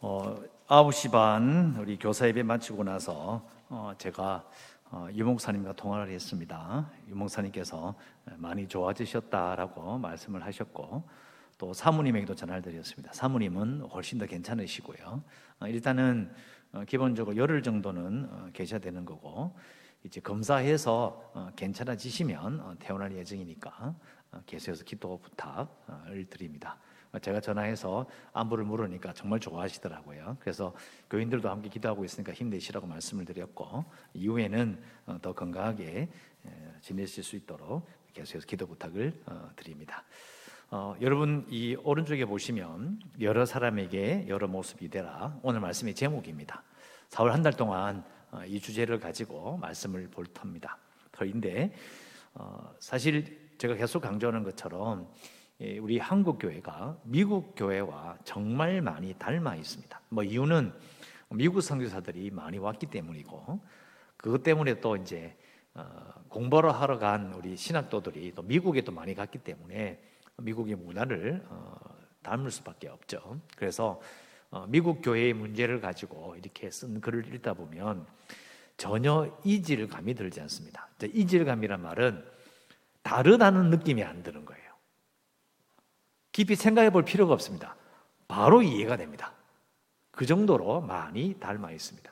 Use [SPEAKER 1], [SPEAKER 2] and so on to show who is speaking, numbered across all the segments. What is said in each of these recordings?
[SPEAKER 1] 9시 반 우리 교사 예배 마치고 나서 제가 유 목사님과 통화를 했습니다. 유 목사님께서 많이 좋아지셨다라고 말씀을 하셨고, 또 사모님에게도 전화를 드렸습니다. 사모님은 훨씬 더 괜찮으시고요. 일단은 기본적으로 열흘 정도는 계셔야 되는 거고, 이제 검사해서 괜찮아지시면 퇴원할 예정이니까 계속해서 기도 부탁을 드립니다. 제가 전화해서 안부를 물으니까 정말 좋아하시더라고요. 그래서 교인들도 함께 기도하고 있으니까 힘내시라고 말씀을 드렸고, 이후에는 더 건강하게 지내실 수 있도록 계속해서 기도 부탁을 드립니다. 여러분, 이 오른쪽에 보시면 여러 사람에게 여러 모습이 되라, 오늘 말씀의 제목입니다. 4월 한 달 동안 이 주제를 가지고 말씀을 볼 터인데, 사실 제가 계속 강조하는 것처럼 우리 한국 교회가 미국 교회와 정말 많이 닮아 있습니다. 이유는 미국 선교사들이 많이 왔기 때문이고, 그것 때문에 또 이제 공부를 하러 간 우리 신학도들이 또 미국에 또 많이 갔기 때문에 미국의 문화를 닮을 수밖에 없죠. 그래서 미국 교회의 문제를 가지고 이렇게 쓴 글을 읽다 보면 전혀 이질감이 들지 않습니다. 이질감이란 말은 다르다는 느낌이 안 드는 거예요. 깊이 생각해 볼 필요가 없습니다. 바로 이해가 됩니다. 그 정도로 많이 닮아 있습니다.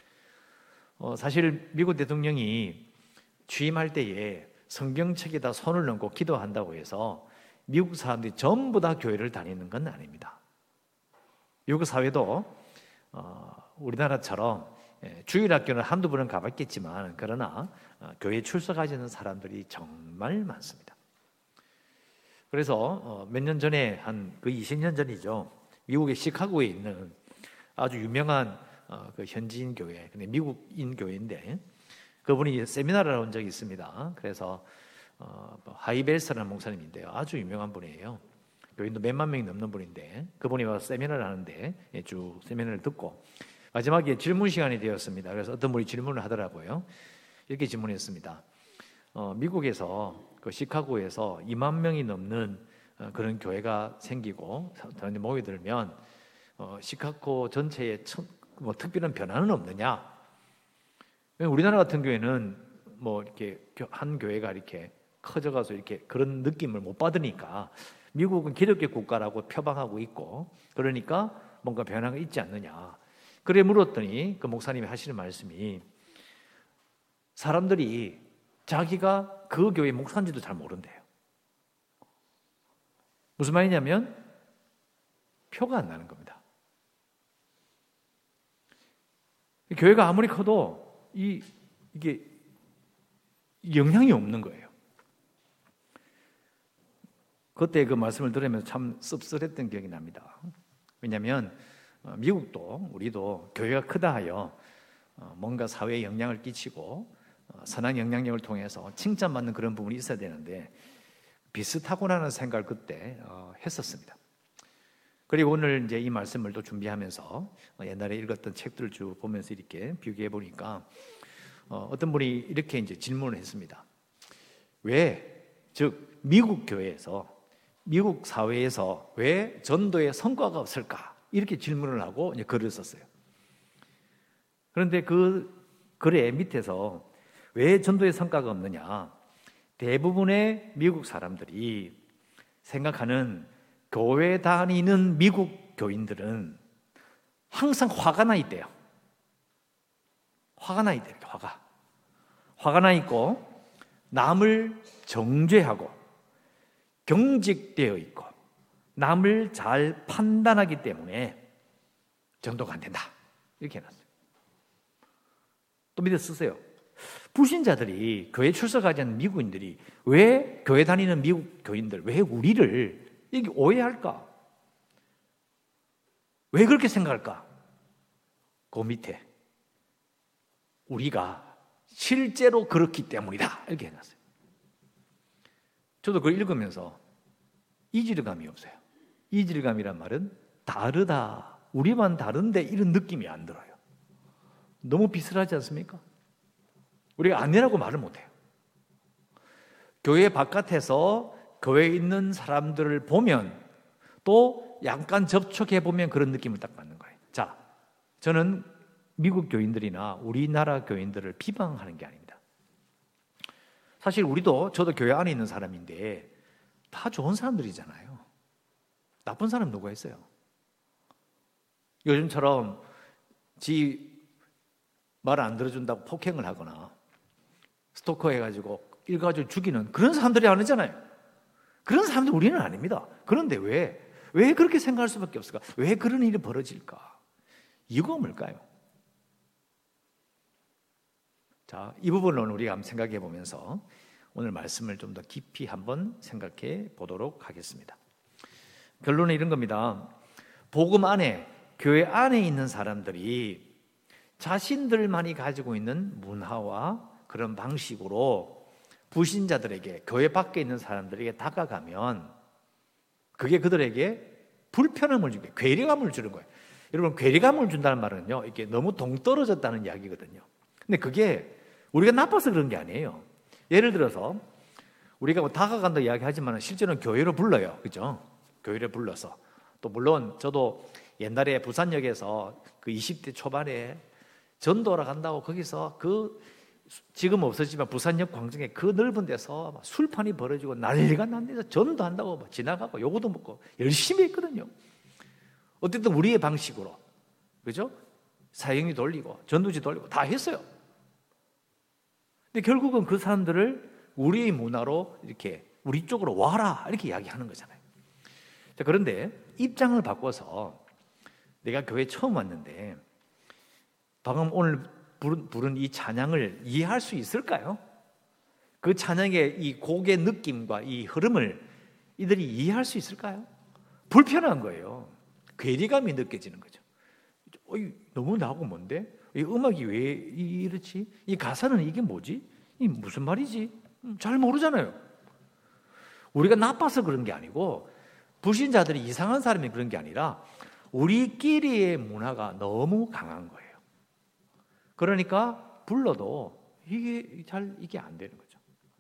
[SPEAKER 1] 사실 미국 대통령이 취임할 때에 성경책에다 손을 얹고 기도한다고 해서 미국 사람들이 전부 다 교회를 다니는 건 아닙니다. 미국 사회도 우리나라처럼 주일학교는 한두 번은 가봤겠지만, 그러나 교회에 출석하지 않는 사람들이 정말 많습니다. 그래서 몇 년 전에, 한 거의 20년 전이죠, 미국의 시카고에 있는 아주 유명한 그 현지인 교회, 근데 미국인 교회인데, 그분이 세미나를 온 적이 있습니다. 그래서 하이벨스라는 목사님인데요, 아주 유명한 분이에요. 교인도 몇만 명이 넘는 분인데, 그분이 와서 세미나를 하는데 쭉 세미나를 듣고 마지막에 질문 시간이 되었습니다. 그래서 어떤 분이 질문을 하더라고요. 이렇게 질문했습니다. 미국에서 그 시카고에서 2만 명이 넘는 그런 교회가 생기고 모여들면 시카고 전체에 특별한 변화는 없느냐? 우리나라 같은 교회는 이렇게 한 교회가 이렇게 커져가서 이렇게 그런 느낌을 못 받으니까, 미국은 기독교 국가라고 표방하고 있고, 그러니까 뭔가 변화가 있지 않느냐. 그래 물었더니 그 목사님이 하시는 말씀이, 사람들이 자기가 그 교회 목사인지도 잘 모른대요. 무슨 말이냐면 표가 안 나는 겁니다. 교회가 아무리 커도 이게 영향이 없는 거예요. 그때 그 말씀을 들으면서 참 씁쓸했던 기억이 납니다. 왜냐하면 미국도 우리도 교회가 크다 하여 뭔가 사회에 영향을 끼치고 선한 영향력을 통해서 칭찬받는 그런 부분이 있어야 되는데, 비슷하구나라는 생각을 그때 했었습니다. 그리고 오늘 이제 이 말씀을 또 준비하면서 옛날에 읽었던 책들을 쭉 보면서 이렇게 비교해 보니까 어떤 분이 이렇게 이제 질문을 했습니다. 즉 미국 교회에서, 미국 사회에서 왜 전도의 성과가 없을까? 이렇게 질문을 하고 이제 글을 썼어요. 그런데 그 글의 밑에서 왜 전도의 성과가 없느냐? 대부분의 미국 사람들이 생각하는 교회 다니는 미국 교인들은 항상 화가 나 있대요. 화가 나 있대요. 화가 나 있고, 남을 정죄하고 경직되어 있고, 남을 잘 판단하기 때문에 전도가 안 된다. 이렇게 해놨어요. 또 밑에 쓰세요. 불신자들이, 교회 출석하지 않는 미국인들이 왜 교회 다니는 미국 교인들, 왜 우리를 이게 오해할까? 왜 그렇게 생각할까? 그 밑에 우리가 실제로 그렇기 때문이다. 이렇게 해놨어요. 저도 그걸 읽으면서 이질감이 없어요. 이질감이란 말은 다르다, 우리만 다른데 이런 느낌이 안 들어요. 너무 비슷하지 않습니까? 우리가 아니라고 말을 못해요. 교회 바깥에서 교회에 있는 사람들을 보면, 또 약간 접촉해 보면 그런 느낌을 딱 받는 거예요. 자, 저는 미국 교인들이나 우리나라 교인들을 비방하는 게 아닙니다. 사실 저도 교회 안에 있는 사람인데 다 좋은 사람들이잖아요. 나쁜 사람 누가 있어요? 요즘처럼 지 말 안 들어준다고 폭행을 하거나 스토커 해가지고 일가족을 죽이는 그런 사람들이 아니잖아요. 그런 사람들 우리는 아닙니다. 그런데 왜 그렇게 생각할 수밖에 없을까? 왜 그런 일이 벌어질까? 이유가 뭘까요? 자, 이 부분을 우리가 한번 생각해 보면서 오늘 말씀을 좀 더 깊이 한번 생각해 보도록 하겠습니다. 결론은 이런 겁니다. 복음 안에, 교회 안에 있는 사람들이 자신들만이 가지고 있는 문화와 그런 방식으로 불신자들에게, 교회 밖에 있는 사람들에게 다가가면 그게 그들에게 불편함을 주게, 괴리감을 주는 거예요. 여러분, 괴리감을 준다는 말은요, 이게 너무 동떨어졌다는 이야기거든요. 근데 그게 우리가 나빠서 그런 게 아니에요. 예를 들어서 우리가 뭐 다가간다 이야기하지만 실제로는 교회로 불러요. 그죠? 교회를 불러서. 또 물론 저도 옛날에 부산역에서 그 20대 초반에 전도하러 간다고 거기서 지금 없어지만 부산역 광장에 그 넓은 데서 술판이 벌어지고 난리가 난 데서 전도한다고 막 지나가고 요거도 먹고 열심히 했거든요. 어쨌든 우리의 방식으로, 그죠? 사형이 돌리고 전도지 돌리고 다 했어요. 근데 결국은 그 사람들을 우리의 문화로 이렇게 우리 쪽으로 와라 이렇게 이야기하는 거잖아요. 자, 그런데 입장을 바꿔서 내가 교회 처음 왔는데 방금 오늘 부른 이 찬양을 이해할 수 있을까요? 그 찬양의 이 곡의 느낌과 이 흐름을 이들이 이해할 수 있을까요? 불편한 거예요. 괴리감이 느껴지는 거죠. 너무 나하고 뭔데? 이 음악이 왜 이렇지? 이 가사는 이게 뭐지? 이 무슨 말이지? 잘 모르잖아요. 우리가 나빠서 그런 게 아니고 불신자들이 이상한 사람이 그런 게 아니라 우리끼리의 문화가 너무 강한 거예요. 그러니까 불러도 이게 안 되는 거죠.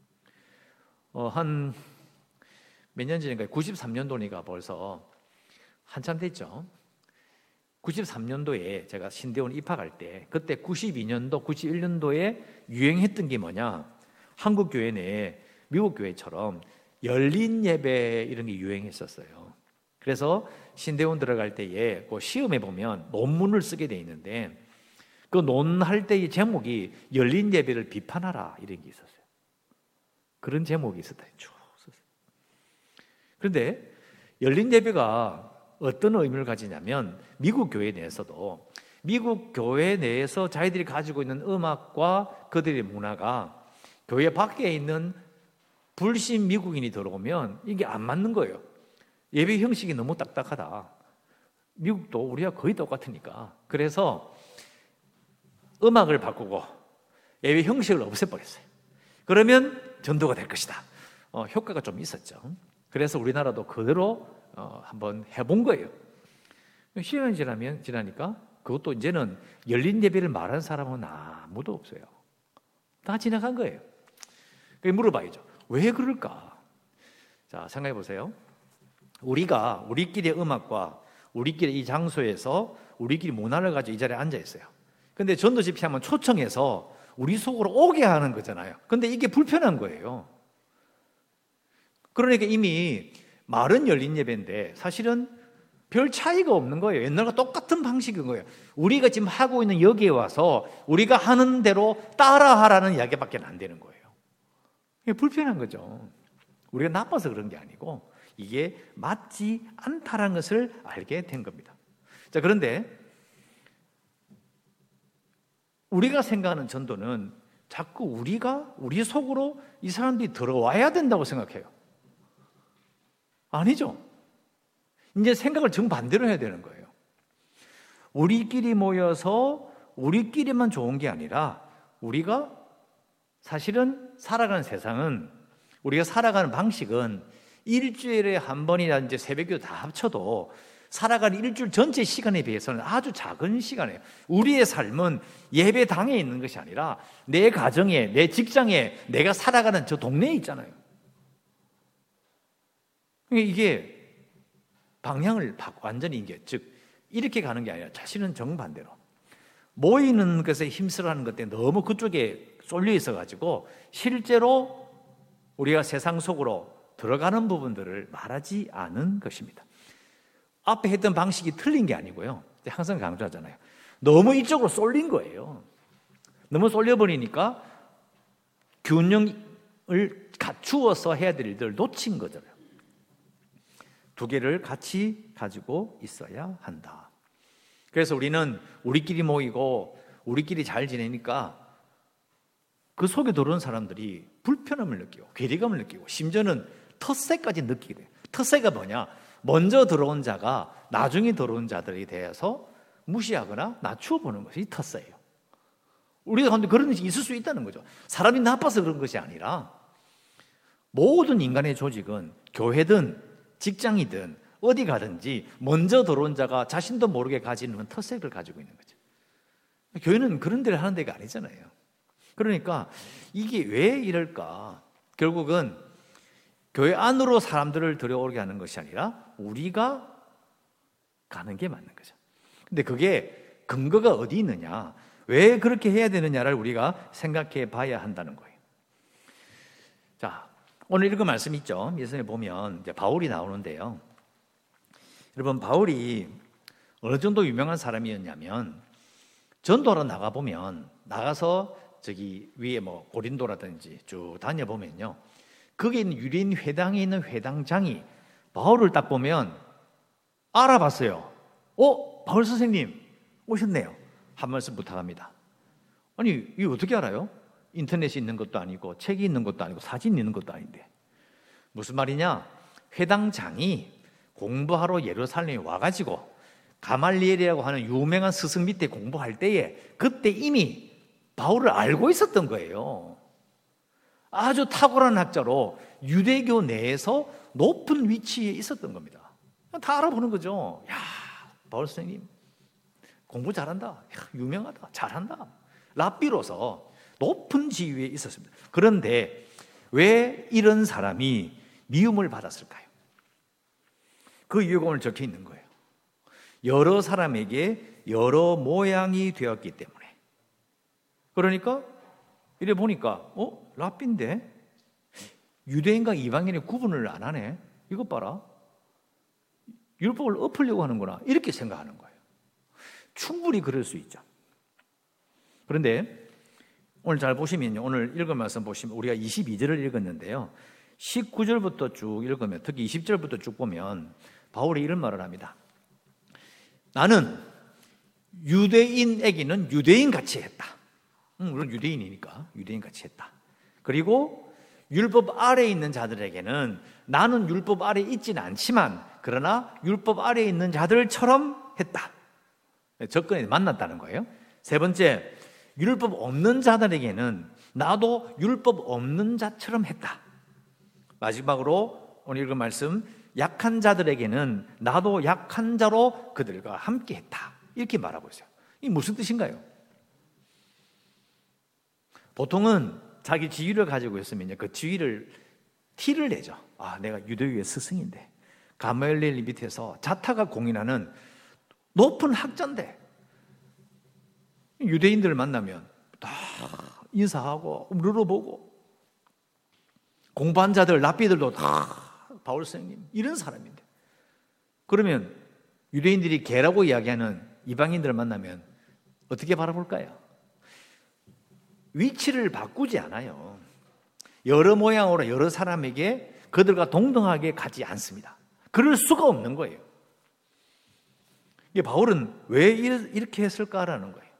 [SPEAKER 1] 한 몇 년 전인가 93년도니까 벌써 한참 됐죠. 93년도에 제가 신대원 입학할 때 그때 92년도, 91년도에 유행했던 게 뭐냐? 한국 교회 내에 미국 교회처럼 열린 예배 이런 게 유행했었어요. 그래서 신대원 들어갈 때에 그 시험에 보면 논문을 쓰게 돼 있는데 그 논할 때의 제목이 열린 예배를 비판하라 이런 게 있었어요. 그런 제목이 있었다. 쭉 썼어요. 그런데 열린 예배가 어떤 의미를 가지냐면 미국 교회 내에서도 미국 교회 내에서 자기들이 가지고 있는 음악과 그들의 문화가 교회 밖에 있는 불신 미국인이 들어오면 이게 안 맞는 거예요. 예배 형식이 너무 딱딱하다. 미국도 우리가 거의 똑같으니까. 그래서 음악을 바꾸고 예배 형식을 없애버렸어요. 그러면 전도가 될 것이다. 효과가 좀 있었죠. 그래서 우리나라도 그대로 한번 해본 거예요. 시간이 지나니까 그것도 이제는 열린 예배를 말하는 사람은 아무도 없어요. 다 지나간 거예요. 물어봐야죠. 왜 그럴까? 자, 생각해 보세요. 우리가 우리끼리의 음악과 우리끼리 이 장소에서 우리끼리 문화를 가지고 이 자리에 앉아 있어요. 근데 전도 집회하면 초청해서 우리 속으로 오게 하는 거잖아요. 근데 이게 불편한 거예요. 그러니까 이미 말은 열린 예배인데 사실은 별 차이가 없는 거예요. 옛날과 똑같은 방식인 거예요. 우리가 지금 하고 있는 여기에 와서 우리가 하는 대로 따라하라는 이야기밖에 안 되는 거예요. 이게 불편한 거죠. 우리가 나빠서 그런 게 아니고 이게 맞지 않다는 것을 알게 된 겁니다. 자, 그런데 우리가 생각하는 전도는 자꾸 우리 속으로 이 사람들이 들어와야 된다고 생각해요. 아니죠. 이제 생각을 정반대로 해야 되는 거예요. 우리끼리 모여서 우리끼리만 좋은 게 아니라 우리가 사실은 살아가는 세상은 우리가 살아가는 방식은 일주일에 한 번이나 이제 새벽기도 다 합쳐도 살아가는 일주일 전체 시간에 비해서는 아주 작은 시간이에요. 우리의 삶은 예배당에 있는 것이 아니라 내 가정에, 내 직장에, 내가 살아가는 저 동네에 있잖아요. 이게 방향을 완전히 즉 이렇게 가는 게 아니라 자신은 정반대로 모이는 것에 힘쓰라는 것 때문에 너무 그쪽에 쏠려 있어가지고 실제로 우리가 세상 속으로 들어가는 부분들을 말하지 않은 것입니다. 앞에 했던 방식이 틀린 게 아니고요. 항상 강조하잖아요. 너무 이쪽으로 쏠린 거예요. 너무 쏠려버리니까 균형을 갖추어서 해야 될 일들을 놓친 거잖아요. 두 개를 같이 가지고 있어야 한다. 그래서 우리는 우리끼리 모이고 우리끼리 잘 지내니까 그 속에 들어온 사람들이 불편함을 느끼고 괴리감을 느끼고 심지어는 텃세까지 느끼게 돼요. 텃세가 뭐냐? 먼저 들어온 자가 나중에 들어온 자들에 대해서 무시하거나 낮추어 보는 것이 텃세예요. 우리가 가운데 그런 것이 있을 수 있다는 거죠. 사람이 나빠서 그런 것이 아니라 모든 인간의 조직은 교회든 직장이든 어디 가든지 먼저 들어온 자가 자신도 모르게 가지는 텃세를 가지고 있는 거죠. 교회는 그런 데를 하는 데가 아니잖아요. 그러니까 이게 왜 이럴까? 결국은 교회 안으로 사람들을 들여오게 하는 것이 아니라 우리가 가는 게 맞는 거죠. 근데 그게 근거가 어디 있느냐? 왜 그렇게 해야 되느냐를 우리가 생각해 봐야 한다는 거예요. 자, 오늘 읽은 말씀 있죠? 예수님에 보면 이제 바울이 나오는데요. 여러분, 바울이 어느 정도 유명한 사람이었냐면 전도하러 나가보면 나가서 저기 위에 뭐 고린도라든지 쭉 다녀보면요. 거기 있는 유대인 회당에 있는 회당장이 바울을 딱 보면 알아봤어요. 바울 선생님 오셨네요. 한 말씀 부탁합니다. 아니, 이거 어떻게 알아요? 인터넷이 있는 것도 아니고 책이 있는 것도 아니고 사진이 있는 것도 아닌데. 무슨 말이냐? 회당장이 공부하러 예루살렘에 와가지고 가말리엘이라고 하는 유명한 스승 밑에 공부할 때에 그때 이미 바울을 알고 있었던 거예요. 아주 탁월한 학자로 유대교 내에서 높은 위치에 있었던 겁니다. 다 알아보는 거죠. 야, 바울 선생님 공부 잘한다. 야, 유명하다. 잘한다. 랍비로서 높은 지위에 있었습니다. 그런데 왜 이런 사람이 미움을 받았을까요? 그 이유가 오늘 적혀 있는 거예요. 여러 사람에게 여러 모양이 되었기 때문에. 그러니까 이래 보니까 랍비인데 유대인과 이방인의 구분을 안 하네. 이것 봐라. 율법을 엎으려고 하는구나. 이렇게 생각하는 거예요. 충분히 그럴 수 있죠. 그런데 오늘 잘 보시면요. 오늘 읽은 말씀 보시면 우리가 22절을 읽었는데요. 19절부터 쭉 읽으면 특히 20절부터 쭉 보면 바울이 이런 말을 합니다. 나는 유대인에게는 유대인같이 했다. 물론 유대인이니까 유대인같이 했다. 그리고 율법 아래에 있는 자들에게는 나는 율법 아래에 있지는 않지만 그러나 율법 아래에 있는 자들처럼 했다. 접근에 만났다는 거예요. 세 번째, 율법 없는 자들에게는 나도 율법 없는 자처럼 했다. 마지막으로 오늘 읽은 말씀, 약한 자들에게는 나도 약한 자로 그들과 함께 했다. 이렇게 말하고 있어요. 이게 무슨 뜻인가요? 보통은 자기 지위를 가지고 있으면 그 지위를 티를 내죠. 내가 유대교의 스승인데 가말리엘 밑에서 자타가 공인하는 높은 학자인데 유대인들을 만나면 다 인사하고 물어보고 공부한 자들, 랍비들도 다 바울 선생님 이런 사람인데 그러면 유대인들이 개라고 이야기하는 이방인들을 만나면 어떻게 바라볼까요? 위치를 바꾸지 않아요. 여러 모양으로 여러 사람에게 그들과 동등하게 가지 않습니다. 그럴 수가 없는 거예요. 바울은 왜 이렇게 했을까라는 거예요.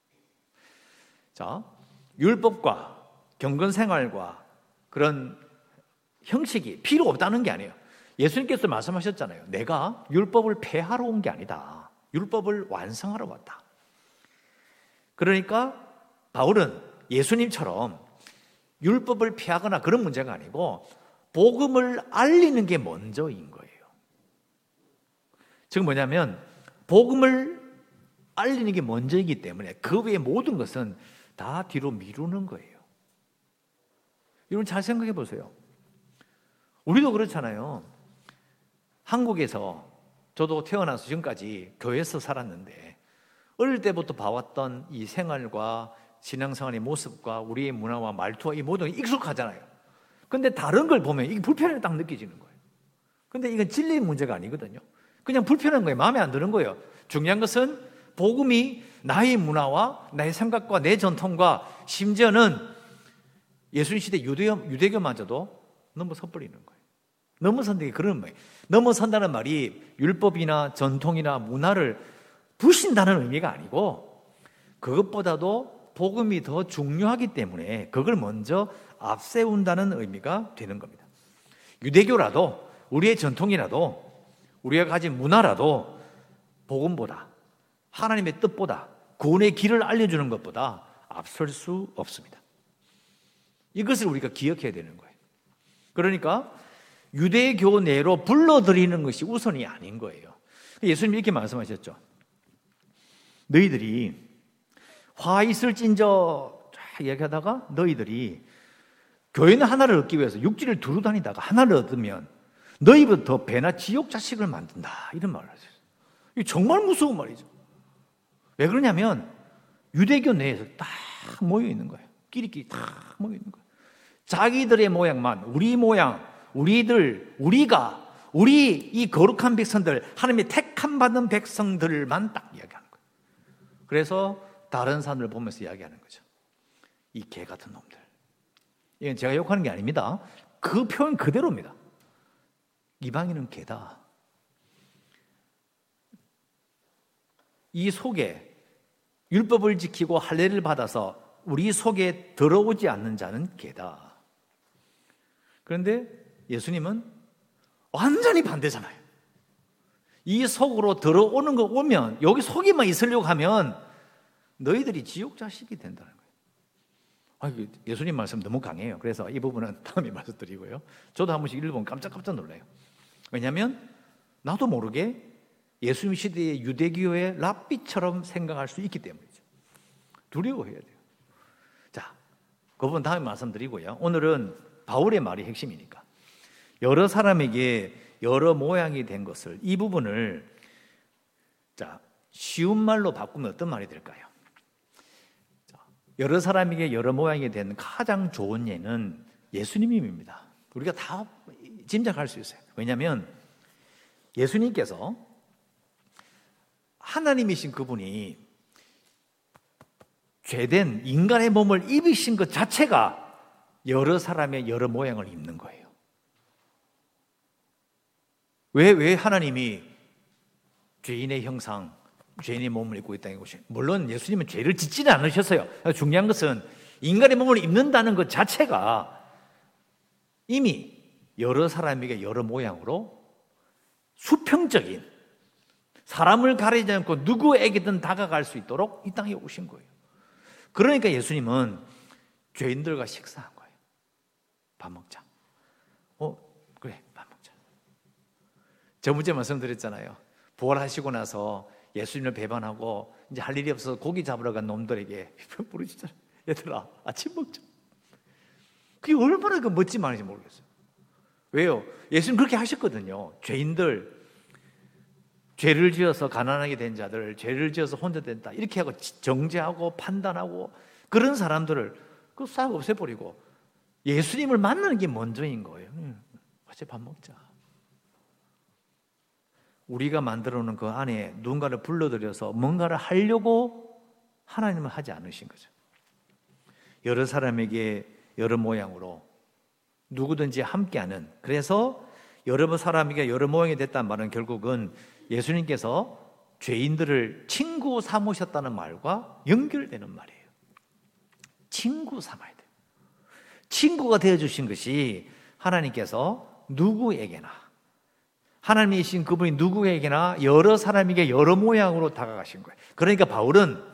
[SPEAKER 1] 자, 율법과 경건생활과 그런 형식이 필요 없다는 게 아니에요. 예수님께서 말씀하셨잖아요. 내가 율법을 폐하러 온 게 아니다. 율법을 완성하러 왔다. 그러니까 바울은 예수님처럼 율법을 폐하거나 그런 문제가 아니고 복음을 알리는 게 먼저인 거예요. 즉 뭐냐면 복음을 알리는 게 먼저이기 때문에 그 외의 모든 것은 다 뒤로 미루는 거예요. 여러분 잘 생각해 보세요. 우리도 그렇잖아요. 한국에서 저도 태어나서 지금까지 교회에서 살았는데 어릴 때부터 봐왔던 이 생활과 신앙생활의 모습과 우리의 문화와 말투와 이 모든 게 익숙하잖아요. 근데 다른 걸 보면 이게 불편하게 딱 느껴지는 거예요. 근데 이건 진리의 문제가 아니거든요. 그냥 불편한 거예요. 마음에 안 드는 거예요. 중요한 것은 복음이 나의 문화와 나의 생각과 내 전통과 심지어는 예수님 시대 유대교마저도 넘어서버리는 거예요. 넘어선다는 게 그런 거예요. 넘어선다는 말이 율법이나 전통이나 문화를 부신다는 의미가 아니고 그것보다도 복음이 더 중요하기 때문에 그걸 먼저 앞세운다는 의미가 되는 겁니다. 유대교라도 우리의 전통이라도 우리가 가진 문화라도 복음보다 하나님의 뜻보다 구원의 길을 알려주는 것보다 앞설 수 없습니다. 이것을 우리가 기억해야 되는 거예요. 그러니까 유대교 내로 불러들이는 것이 우선이 아닌 거예요. 예수님이 이렇게 말씀하셨죠. 너희들이 화 있을진저 이야기하다가 너희들이 교회는 하나를 얻기 위해서 육지를 두루 다니다가 하나를 얻으면 너희보다 더 배나 지옥 자식을 만든다. 이런 말을 하셨어요. 이게 정말 무서운 말이죠. 왜 그러냐면 유대교 내에서 딱 모여 있는 거예요. 끼리끼리 딱 모여 있는 거예요. 자기들의 모양만, 우리 모양, 우리가, 우리 이 거룩한 백성들, 하나님의 택함 받은 백성들만 딱 이야기하는 거예요. 그래서 다른 사람들 보면서 이야기하는 거죠. 이 개 같은 놈들. 이건 제가 욕하는 게 아닙니다. 그 표현 그대로입니다. 이방인은 개다. 이 속에 율법을 지키고 할례를 받아서 우리 속에 들어오지 않는 자는 개다. 그런데 예수님은 완전히 반대잖아요. 이 속으로 들어오는 거 오면 여기 속에만 있으려고 하면 너희들이 지옥 자식이 된다는 거예요. 예수님 말씀 너무 강해요. 그래서 이 부분은 다음에 말씀드리고요. 저도 한 번씩 읽어보면 깜짝깜짝 놀라요. 왜냐하면 나도 모르게 예수님 시대의 유대교의 랍비처럼 생각할 수 있기 때문이죠. 두려워해야 돼요. 자, 그 부분 다음에 말씀드리고요. 오늘은 바울의 말이 핵심이니까 여러 사람에게 여러 모양이 된 것을, 이 부분을 자 쉬운 말로 바꾸면 어떤 말이 될까요? 여러 사람에게 여러 모양이 된 가장 좋은 예는 예수님입니다. 우리가 다 짐작할 수 있어요. 왜냐하면 예수님께서 하나님이신 그분이 죄된 인간의 몸을 입으신 것 자체가 여러 사람의 여러 모양을 입는 거예요. 왜 하나님이 죄인의 형상, 죄인의 몸을 입고 있다는 것이, 물론 예수님은 죄를 짓지는 않으셨어요. 중요한 것은 인간의 몸을 입는다는 것 자체가 이미 여러 사람에게 여러 모양으로 수평적인, 사람을 가리지 않고 누구에게든 다가갈 수 있도록 이 땅에 오신 거예요. 그러니까 예수님은 죄인들과 식사한 거예요. 밥 먹자. 그래, 밥 먹자. 저번주에 말씀드렸잖아요. 부활하시고 나서 예수님을 배반하고 이제 할 일이 없어서 고기 잡으러 간 놈들에게 부르시잖아요. 얘들아, 아침 먹자. 그게 얼마나 멋진 말인지 모르겠어요. 왜요? 예수님 그렇게 하셨거든요. 죄를 지어서 가난하게 된 자들, 죄를 지어서 혼자 된다 이렇게 하고 정죄하고 판단하고 그런 사람들을 싹 없애버리고 예수님을 만나는 게 먼저인 거예요. 어제 밥 먹자. 우리가 만들어 놓은 그 안에 누군가를 불러들여서 뭔가를 하려고 하나님은 하지 않으신 거죠. 여러 사람에게 여러 모양으로 누구든지 함께하는, 그래서 여러 사람에게 여러 모양이 됐다는 말은 결국은 예수님께서 죄인들을 친구 삼으셨다는 말과 연결되는 말이에요. 친구 삼아야 돼요. 친구가 되어주신 것이 하나님께서 누구에게나, 하나님이신 그분이 누구에게나 여러 사람에게 여러 모양으로 다가가신 거예요. 그러니까 바울은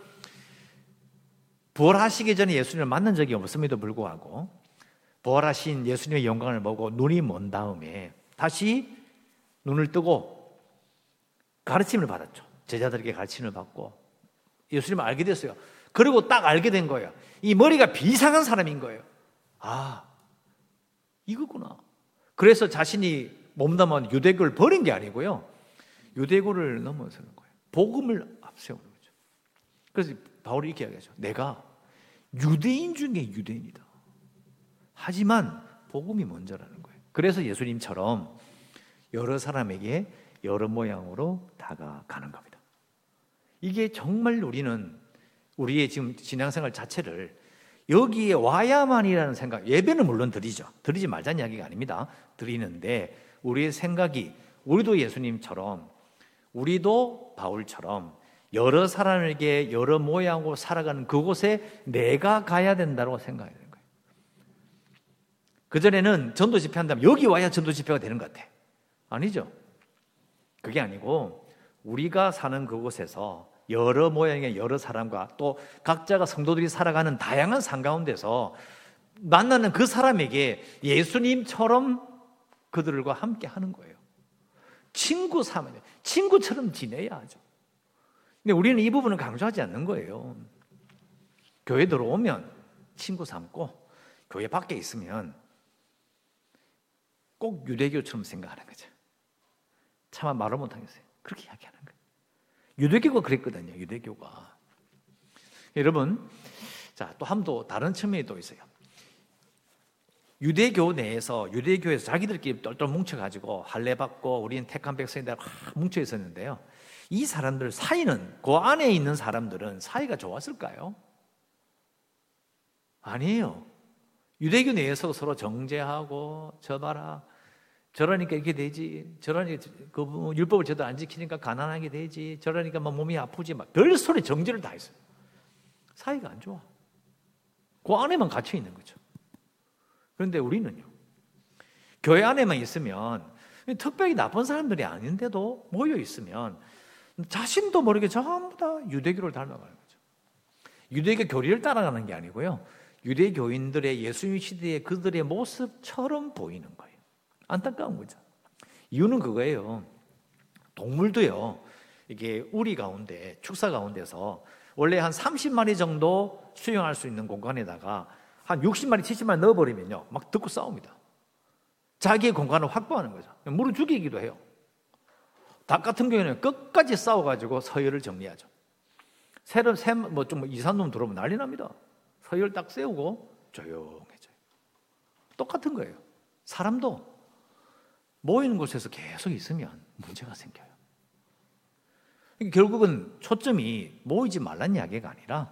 [SPEAKER 1] 부활하시기 전에 예수님을 만난 적이 없음에도 불구하고 부활하신 예수님의 영광을 보고 눈이 먼 다음에 다시 눈을 뜨고 가르침을 받았죠. 제자들에게 가르침을 받고 예수님을 알게 됐어요. 그리고 딱 알게 된 거예요. 이 머리가 비상한 사람인 거예요. 아, 이거구나. 그래서 자신이 몸담은 유대교를 버린 게 아니고요. 유대교를 넘어서는 거예요. 복음을 앞세우는 거죠. 그래서 바울이 이렇게 이야기하죠. 내가 유대인 중에 유대인이다. 하지만 복음이 먼저라는 거예요. 그래서 예수님처럼 여러 사람에게 여러 모양으로 다가가는 겁니다. 이게 정말 우리의 지금 신앙생활 자체를 여기에 와야만이라는 생각, 예배는 물론 드리죠. 드리지 말자는 이야기가 아닙니다. 드리는데 우리의 생각이 우리도 예수님처럼, 우리도 바울처럼 여러 사람에게 여러 모양으로 살아가는 그곳에 내가 가야 된다고 생각해야 되는 거예요. 그전에는 전도 집회한다면 여기 와야 전도 집회가 되는 것 같아. 아니죠. 그게 아니고 우리가 사는 그곳에서 여러 모양의 여러 사람과 또 각자가 성도들이 살아가는 다양한 삶 가운데서 만나는 그 사람에게 예수님처럼 그들과 함께 하는 거예요. 친구 삼아야, 친구처럼 지내야 하죠. 근데 우리는 이 부분을 강조하지 않는 거예요. 교회 들어오면 친구 삼고 교회 밖에 있으면 꼭 유대교처럼 생각하는 거죠. 차마 말을 못하겠어요. 그렇게 이야기하는 거예요. 유대교가 그랬거든요. 유대교가. 여러분, 자, 또 한 번 다른 측면이 또 있어요. 유대교에서 자기들끼리 똘똘 뭉쳐가지고 할례 받고 우리는 택한 백성이다 뭉쳐 있었는데요. 이 사람들 사이는, 그 안에 있는 사람들은 사이가 좋았을까요? 아니에요. 유대교 내에서 서로 정죄하고 저 봐라, 저러니까 이렇게 되지, 저러니까 그 율법을 제대로 안 지키니까 가난하게 되지, 저러니까 막 몸이 아프지, 막 별소리 정죄를 다 했어요. 사이가 안 좋아. 그 안에만 갇혀 있는 거죠. 그런데 우리는요, 교회 안에만 있으면 특별히 나쁜 사람들이 아닌데도 모여 있으면 자신도 모르게 전부 다 유대교를 닮아가는 거죠. 유대교 교리를 따라가는 게 아니고요, 유대교인들의 예수님 시대의 그들의 모습처럼 보이는 거예요. 안타까운 거죠. 이유는 그거예요. 동물도요, 이게 우리 가운데, 축사 가운데서 원래 한 30마리 정도 수용할 수 있는 공간에다가 한 60마리, 70마리 넣어버리면요, 막 듣고 싸웁니다. 자기의 공간을 확보하는 거죠. 물을 죽이기도 해요. 닭 같은 경우에는 끝까지 싸워가지고 서열을 정리하죠. 새로 좀 이상한 놈 들어오면 난리 납니다. 서열 딱 세우고 조용해져요. 똑같은 거예요. 사람도 모이는 곳에서 계속 있으면 문제가 생겨요. 결국은 초점이 모이지 말란 이야기가 아니라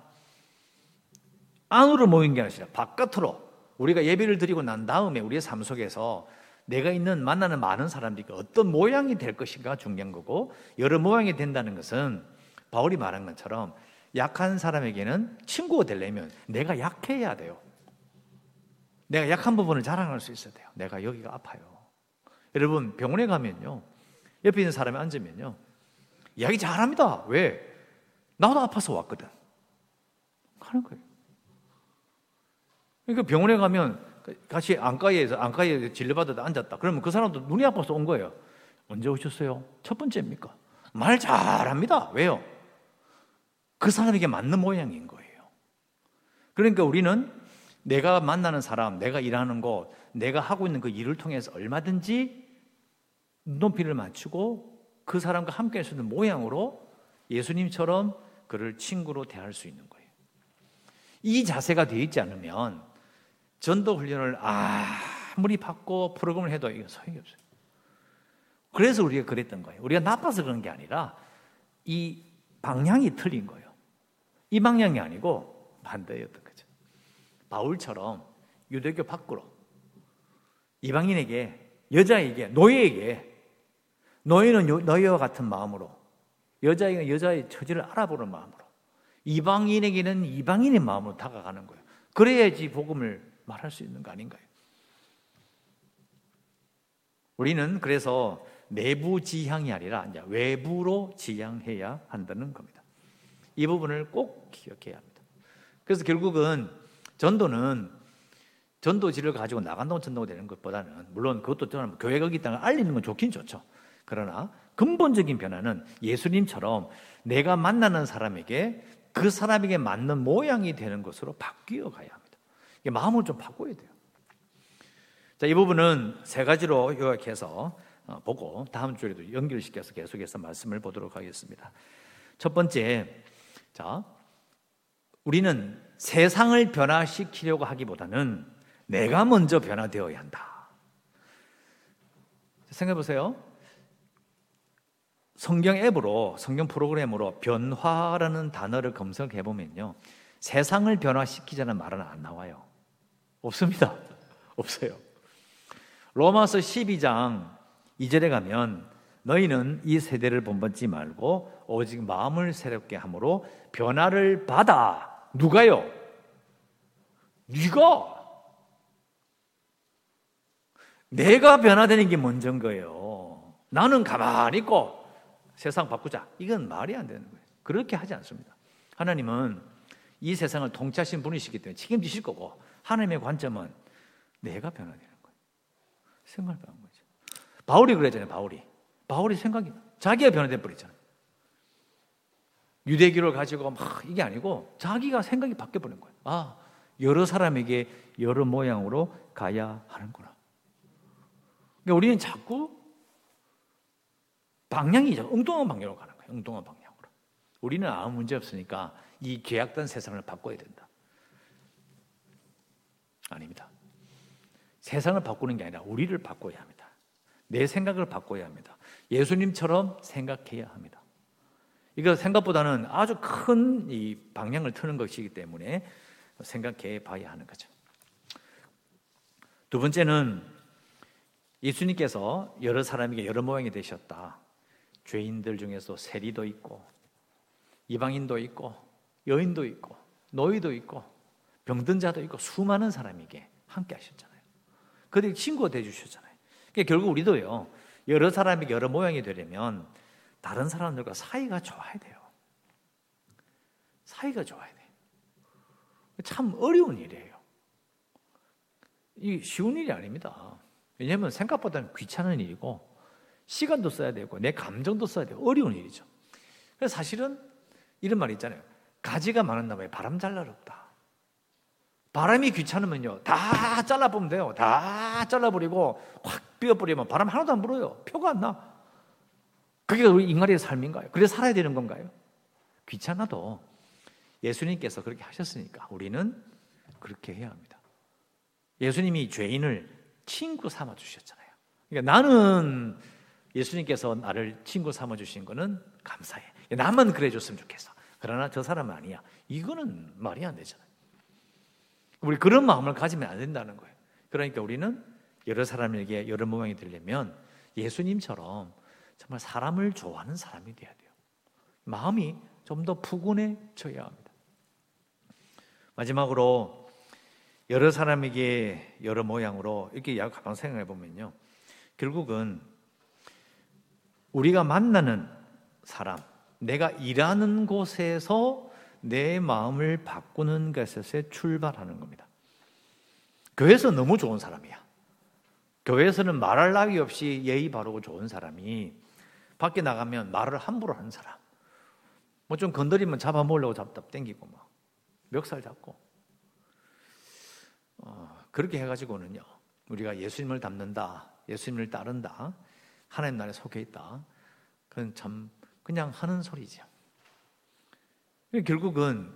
[SPEAKER 1] 안으로 모인 게 아니라 바깥으로, 우리가 예배를 드리고 난 다음에 우리의 삶 속에서 내가 만나는 많은 사람들이 어떤 모양이 될 것인가 중요한 거고, 여러 모양이 된다는 것은 바울이 말한 것처럼 약한 사람에게는 친구가 되려면 내가 약해야 돼요. 내가 약한 부분을 자랑할 수 있어야 돼요. 내가 여기가 아파요. 여러분, 병원에 가면요, 옆에 있는 사람이 앉으면요, 이야기 잘합니다. 왜? 나도 아파서 왔거든 하는 거예요. 그러니까 병원에 가면 같이 안과에 진료받아도 앉았다. 그러면 그 사람도 눈이 아파서 온 거예요. 언제 오셨어요? 첫 번째입니까? 말 잘합니다. 왜요? 그 사람에게 맞는 모양인 거예요. 그러니까 우리는 내가 만나는 사람, 내가 일하는 곳, 내가 하고 있는 그 일을 통해서 얼마든지 눈높이를 맞추고 그 사람과 함께 할 수 있는 모양으로 예수님처럼 그를 친구로 대할 수 있는 거예요. 이 자세가 되어 있지 않으면 전도 훈련을 아무리 받고 프로그램을 해도 이거 소용이 없어요. 그래서 우리가 그랬던 거예요. 우리가 나빠서 그런 게 아니라 이 방향이 틀린 거예요. 이 방향이 아니고 반대였던 거죠. 바울처럼 유대교 밖으로 이방인에게, 여자에게, 노예에게, 노예는 노예와 같은 마음으로, 여자에게는 여자의 처지를 알아보는 마음으로, 이방인에게는 이방인의 마음으로 다가가는 거예요. 그래야지 복음을 말할 수 있는 거 아닌가요? 우리는 그래서 내부 지향이 아니라 이제 외부로 지향해야 한다는 겁니다. 이 부분을 꼭 기억해야 합니다. 그래서 결국은 전도는 전도지를 가지고 나간다고 전도가 되는 것보다는, 물론 그것도 저는 교회가 여기 있다는 걸 알리는 건 좋긴 좋죠. 그러나 근본적인 변화는 예수님처럼 내가 만나는 사람에게, 그 사람에게 맞는 모양이 되는 것으로 바뀌어 가야 합니다. 마음을 좀 바꿔야 돼요. 자, 이 부분은 세 가지로 요약해서 보고 다음 주에도 연결시켜서 계속해서 말씀을 보도록 하겠습니다. 첫 번째, 자, 우리는 세상을 변화시키려고 하기보다는 내가 먼저 변화되어야 한다. 생각해 보세요. 성경 앱으로, 성경 프로그램으로 변화라는 단어를 검색해 보면요, 세상을 변화시키자는 말은 안 나와요. 없습니다. 없어요. 로마서 12장 2절에 가면 너희는 이 세대를 본받지 말고 오직 마음을 새롭게 함으로 변화를 받아. 누가요? 네가. 내가 변화되는 게 먼저인 거예요. 나는 가만히 있고 세상 바꾸자. 이건 말이 안 되는 거예요. 그렇게 하지 않습니다. 하나님은 이 세상을 통치하신 분이시기 때문에 책임지실 거고, 하나님의 관점은 내가 변화되는 거예요. 생각을 변한 거죠. 바울이 그랬잖아요. 바울이 생각이 자기가 변화돼 버렸잖아요. 유대교를 가지고 막 이게 아니고 자기가 생각이 바뀌어 버린 거예요. 아, 여러 사람에게 여러 모양으로 가야 하는구나. 그러니까 우리는 자꾸 방향이 엉뚱한 방향으로 가는 거예요. 엉뚱한 방향으로. 우리는 아무 문제 없으니까 이 죄악된 세상을 바꿔야 된다. 아닙니다. 세상을 바꾸는 게 아니라 우리를 바꿔야 합니다. 내 생각을 바꿔야 합니다. 예수님처럼 생각해야 합니다. 이거 생각보다는 아주 큰 이 방향을 트는 것이기 때문에 생각해 봐야 하는 거죠. 두 번째는 예수님께서 여러 사람에게 여러 모양이 되셨다. 죄인들 중에서 세리도 있고 이방인도 있고 여인도 있고 노이도 있고 병든 자도 있고 수많은 사람에게 함께 하셨잖아요. 그들이 친구가 되어주셨잖아요. 그러니까 결국 우리도요, 여러 사람에게 여러 모양이 되려면 다른 사람들과 사이가 좋아야 돼요. 사이가 좋아야 돼요. 참 어려운 일이에요. 이 쉬운 일이 아닙니다. 왜냐하면 생각보다는 귀찮은 일이고 시간도 써야 되고 내 감정도 써야 되고 어려운 일이죠. 그래서 사실은 이런 말이 있잖아요. 가지가 많은 나무에 바람 잘 날 없다. 바람이 귀찮으면요, 다 잘라보면 돼요. 다 잘라버리고 확 비워버리면 바람 하나도 안 불어요. 표가 안 나. 그게 우리 인간의 삶인가요? 그래서 살아야 되는 건가요? 귀찮아도 예수님께서 그렇게 하셨으니까 우리는 그렇게 해야 합니다. 예수님이 죄인을 친구 삼아 주셨잖아요. 그러니까 나는 예수님께서 나를 친구 삼아 주신 거는 감사해. 나만 그래 줬으면 좋겠어. 그러나 저 사람은 아니야. 이거는 말이 안 되잖아요. 우리 그런 마음을 가지면 안 된다는 거예요. 그러니까 우리는 여러 사람에게 여러 모양이 되려면 예수님처럼 정말 사람을 좋아하는 사람이 돼야 돼요. 마음이 좀 더 푸근해져야 합니다. 마지막으로 여러 사람에게 여러 모양으로 이렇게 가만 생각해 보면요, 결국은 우리가 만나는 사람, 내가 일하는 곳에서 내 마음을 바꾸는 것에서 출발하는 겁니다. 교회에서 너무 좋은 사람이야. 교회에서는 말할 나위 없이 예의 바르고 좋은 사람이 밖에 나가면 말을 함부로 하는 사람, 뭐 좀 건드리면 잡아먹으려고 잡다 땡기고 막 멱살 잡고, 그렇게 해가지고는요, 우리가 예수님을 닮는다, 예수님을 따른다, 하나님 나라에 속해 있다, 그건 참 그냥 하는 소리죠. 결국은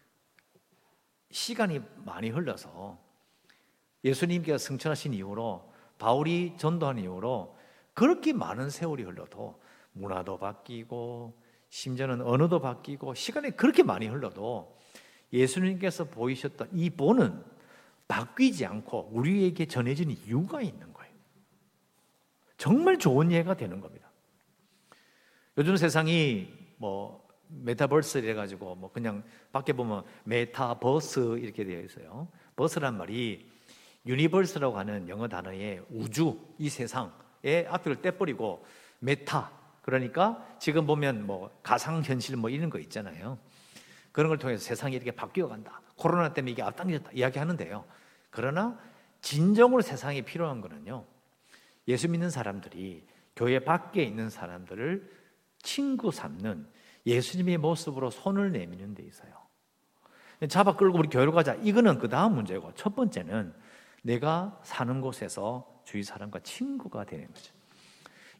[SPEAKER 1] 시간이 많이 흘러서 예수님께서 승천하신 이후로, 바울이 전도한 이후로 그렇게 많은 세월이 흘러도 문화도 바뀌고 심지어는 언어도 바뀌고 시간이 그렇게 많이 흘러도 예수님께서 보이셨던 이 본은 바뀌지 않고 우리에게 전해진 이유가 있는 거예요. 정말 좋은 예가 되는 겁니다. 요즘 세상이 뭐 메타버스 이래가지고 뭐 그냥 밖에 보면 메타버스 이렇게 되어 있어요. 버스란 말이 유니버스라고 하는 영어 단어에 우주, 이 세상의 앞을 떼버리고 메타, 그러니까 지금 보면 뭐 가상현실 뭐 이런 거 있잖아요. 그런 걸 통해서 세상이 이렇게 바뀌어간다. 코로나 때문에 이게 앞당겨졌다 이야기하는데요. 그러나 진정으로 세상에 필요한 거는요, 예수 믿는 사람들이 교회 밖에 있는 사람들을 친구 삼는 예수님의 모습으로 손을 내미는 데 있어요. 잡아 끌고 우리 교회로 가자, 이거는 그 다음 문제고, 첫 번째는 내가 사는 곳에서 주위 사람과 친구가 되는 거죠.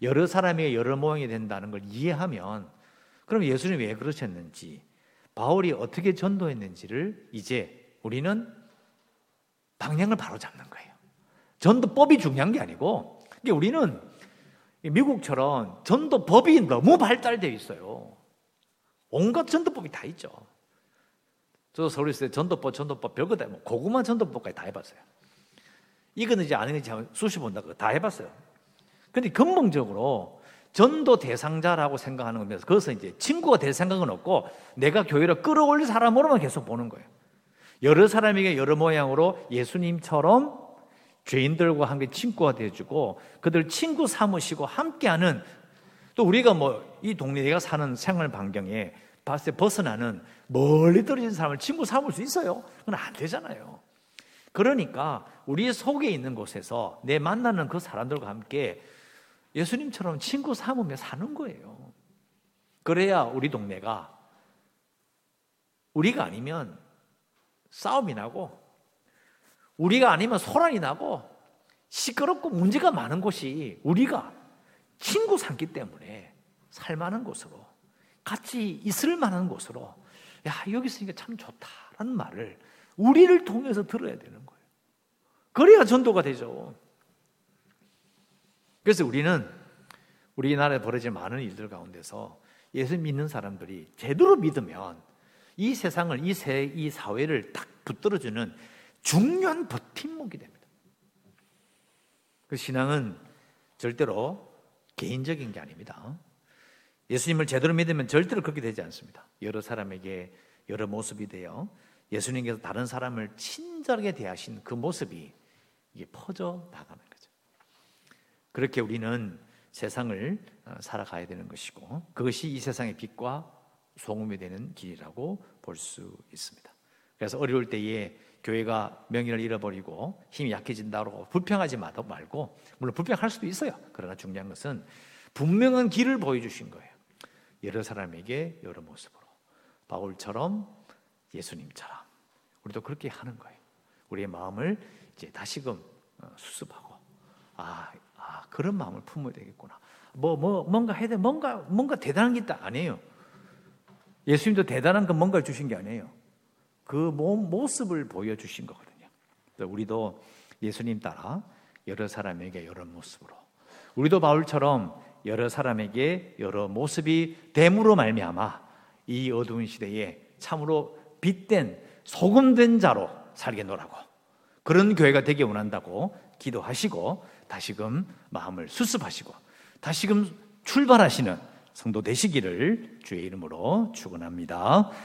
[SPEAKER 1] 여러 사람에게 여러 모양이 된다는 걸 이해하면 그럼 예수님이 왜 그러셨는지, 바울이 어떻게 전도했는지를 이제 우리는 방향을 바로 잡는 거예요. 전도법이 중요한 게 아니고, 우리는 미국처럼 전도법이 너무 발달되어 있어요. 온갖 전도법이 다 있죠. 저도 서울에 있을 때 전도법 별거 다, 고구마 전도법까지 다 해봤어요. 이거는 이제 아는 게 수시 본다고 다 해봤어요. 근데 근본적으로 전도 대상자라고 생각하는 거면서 그것은 이제 친구가 될 생각은 없고 내가 교회를 끌어올릴 사람으로만 계속 보는 거예요. 여러 사람에게 여러 모양으로 예수님처럼 죄인들과 함께 친구가 되어주고 그들 친구 삼으시고 함께하는, 또 우리가 이 동네 내가 사는 생활 반경에 봤을 때 벗어나는 멀리 떨어진 사람을 친구 삼을 수 있어요? 그건 안 되잖아요. 그러니까 우리 속에 있는 곳에서 내 만나는 그 사람들과 함께 예수님처럼 친구 삼으며 사는 거예요. 그래야 우리 동네가, 우리가 아니면 싸움이 나고 우리가 아니면 소란이 나고 시끄럽고 문제가 많은 곳이 우리가 친구 삼기 때문에 살만한 곳으로, 같이 있을 만한 곳으로, 야 여기 있으니까 참 좋다라는 말을 우리를 통해서 들어야 되는 거예요. 그래야 전도가 되죠. 그래서 우리는 우리나라에 벌어진 많은 일들 가운데서 예수 믿는 사람들이 제대로 믿으면 이 세상을, 이 사회를 딱 붙들어주는 중요한 버팀목이 됩니다. 그 신앙은 절대로 개인적인 게 아닙니다. 예수님을 제대로 믿으면 절대로 그렇게 되지 않습니다. 여러 사람에게 여러 모습이 되어 예수님께서 다른 사람을 친절하게 대하신 그 모습이 이게 퍼져 나가는 거죠. 그렇게 우리는 세상을 살아가야 되는 것이고 그것이 이 세상의 빛과 소금이 되는 길이라고 볼 수 있습니다. 그래서 어려울 때에 교회가 명예를 잃어버리고 힘이 약해진다고 불평하지 말고, 물론 불평할 수도 있어요. 그러나 중요한 것은 분명한 길을 보여주신 거예요. 여러 사람에게 여러 모습으로, 바울처럼 예수님처럼 우리도 그렇게 하는 거예요. 우리의 마음을 이제 다시금 수습하고 그런 마음을 품어야 되겠구나. 뭔가 해야 돼. 뭔가 대단한 게 있다. 아니에요. 예수님도 대단한 건 뭔가를 주신 게 아니에요. 그 모습을 보여주신 거거든요. 우리도 예수님 따라 여러 사람에게 여러 모습으로, 우리도 바울처럼 여러 사람에게 여러 모습이 됨으로 말미암아 이 어두운 시대에 참으로 빛된 소금된 자로 살겠노라고, 그런 교회가 되기 원한다고 기도하시고 다시금 마음을 수습하시고 다시금 출발하시는 성도 되시기를 주의 이름으로 축원합니다.